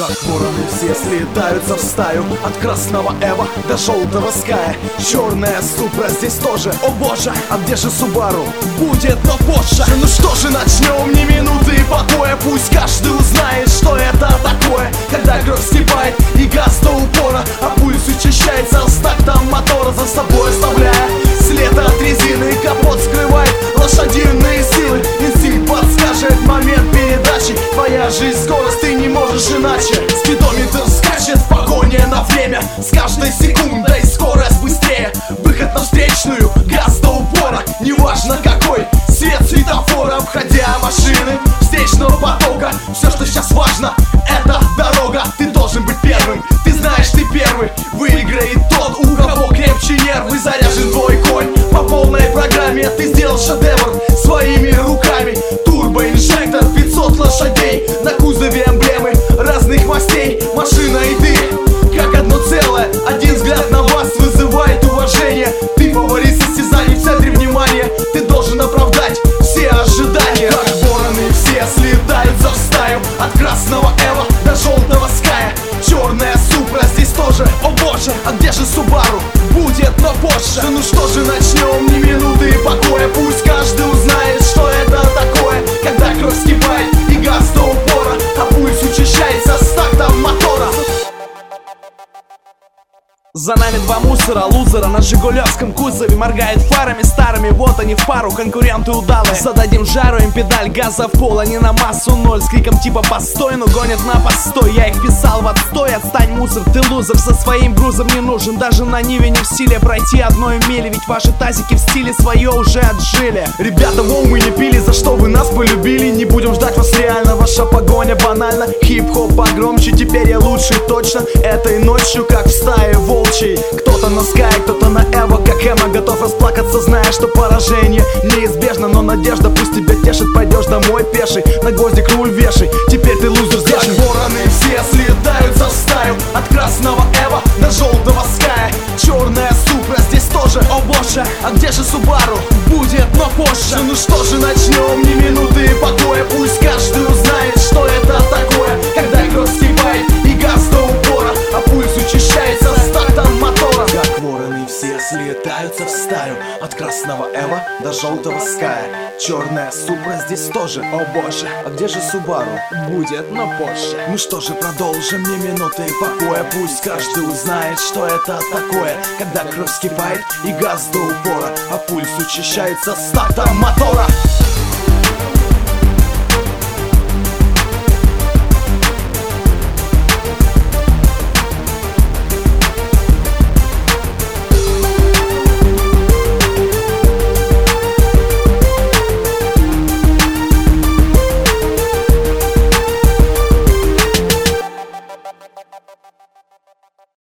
Как вороны все слетаются в стаю, от красного Эва до желтого Ская. Черная Супра здесь тоже, о боже, а где же Субару? Будет, но позже. Ну что же, начнем, ни минуты покоя. Пусть каждый узнает, что это такое, когда кровь вскипает и газ до упора, а пульс учащается с тактом мотора, за собой оставляя след от резины. Капот скрывает лошадиные силы, инстинкт подскажет момент передачи. Твоя жизнь, скорость, ты не можешь иначе. Спидометр скачет в погоне на время, с каждой секундой скорость быстрее. Выход на встречную, газ до упора, неважно какой свет светофора. Обходя машины встречного потока, все, что сейчас важно, это дорога. Ты должен быть первым, ты знаешь, ты первый. Выиграет тот, у кого крепче нервы. Заряжен твой конь по полной программе. Ты сделал шедевр своими руками. Турбоинжектор, 500 лошадей, на кузове эмблемы разных мастей. Машина и ты, как одно целое. Один взгляд на вас вызывает уважение. Ты фаворит состязаний в центре внимания. Ты должен оправдать все ожидания. Как вороны все слетаются в стаю, от красного Эва до желтого Ская. Черная Супра здесь тоже, о боже, а где же Субару? Будет, но позже. Ну что же, начнем, ни минуты покоя. Пусть каждый узнает, что это такое, когда кровь вскипает и газ до упора, а пульс учащается с тактом мотора. За нами два мусора, лузера на жигулевском кузове. Моргает фарами старыми, вот они в пару, конкуренты удалые. Зададим жару, им педаль газа в пол, они на массу ноль. С криком типа постой, но гонят на постой. Я их писал в отстой, отстань, мусор, ты лузер. Со своим грузом не нужен, даже на Ниве не в силе пройти одной мили, ведь ваши тазики в стиле свое уже отжили. Ребята, воу, мы не пили, за что вы нас полюбили. Не будем ждать вас реально, ваша погоня банальна. Хип-хоп погромче, теперь я лучший точно. Этой ночью, как в стае волчьей. Кто-то на Скай, кто-то на Эво, как Эма. Готов расплакаться, зная, что поражение неизбежно. Но надежда пусть тебя тешит, пойдешь домой пеший, на гвоздик руль вешай, теперь ты лузер здесь. Как вороны все слетаются в стаю, от красного Эва до желтого Ская. Черная Супра здесь тоже, о боже, а где же Субару? Будет, но позже. Ну что же, начнем, ни минуты покоя. Пусть каждый узнает, что это такое, когда кровь вскипает и газ до упора, а пульс учащается с тактом мотора. Как вороны все слетаются в стаю, от красного Эва до желтого Ская. Черная Супра здесь тоже, о боже, а где же Субару? Будет, но позже. Ну что же, продолжим, ни минуты покоя. Пусть каждый узнает, что это такое, когда кровь вскипает и газ до упора, а пульс учащается с тактом мотора.